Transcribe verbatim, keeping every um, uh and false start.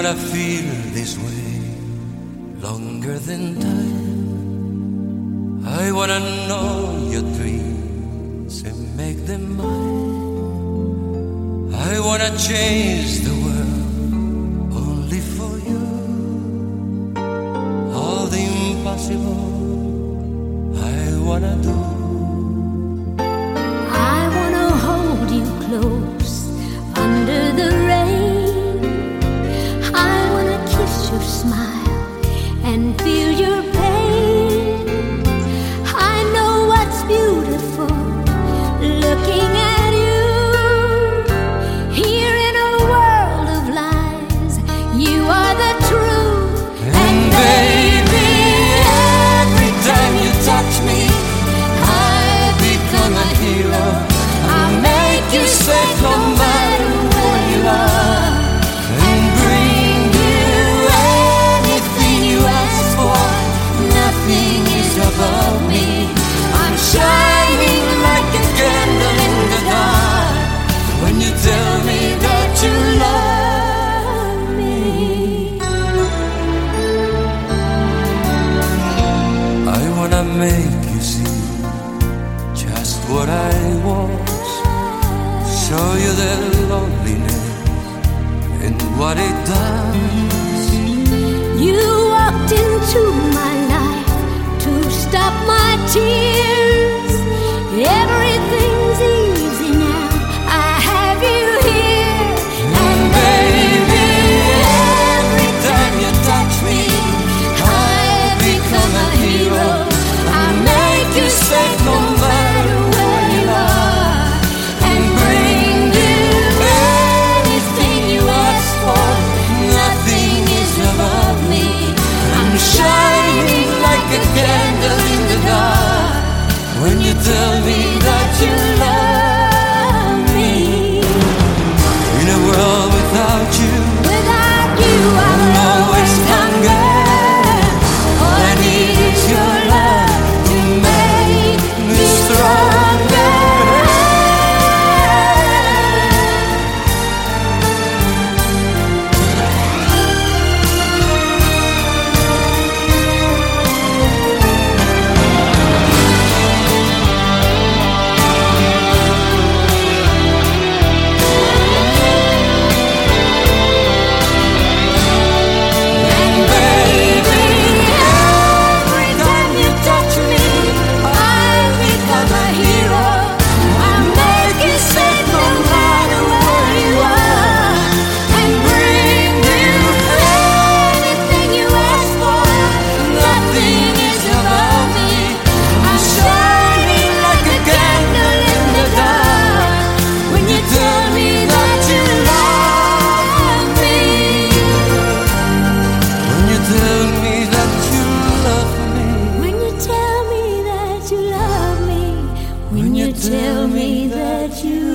wanna feel this way longer than time. I wanna know your dreams and make them mine. I wanna change the world only for you. All the impossible I wanna do. I wanna hold you close under the rain. I wanna kiss your smile and feel your pain. I know what's beautiful looking at you. Here in a world of lies, you are the truth. And baby, every time you touch me, I become a hero. I make you safe no matter where you are, and bring you anything you ask for. Nothing is above me. I'm shining like a candle in the dark when you tell me that you love me. I wanna make you see just what I was, show you the loneliness and what it does. You walked into my life to stop my tears. Everything's easy now, I have you here. And baby, every time you touch me, I become a hero. I make you safe no matter where you are, and bring you anything you ask for. Nothing is above me. I'm shining like a candle in the dark when you tell me that you love me. In a world without you, Without you, I I'm will always always hunger. All I need is your love to make me stronger. And baby, every time you touch me, I become a hero. I make you safe no matter where you are, and bring you anything you ask for. Nothing is above me. I'm shining like a candle in the dark when you tell me that you love me. When you tell me that you love me. When you tell me that you love me, when you tell me that you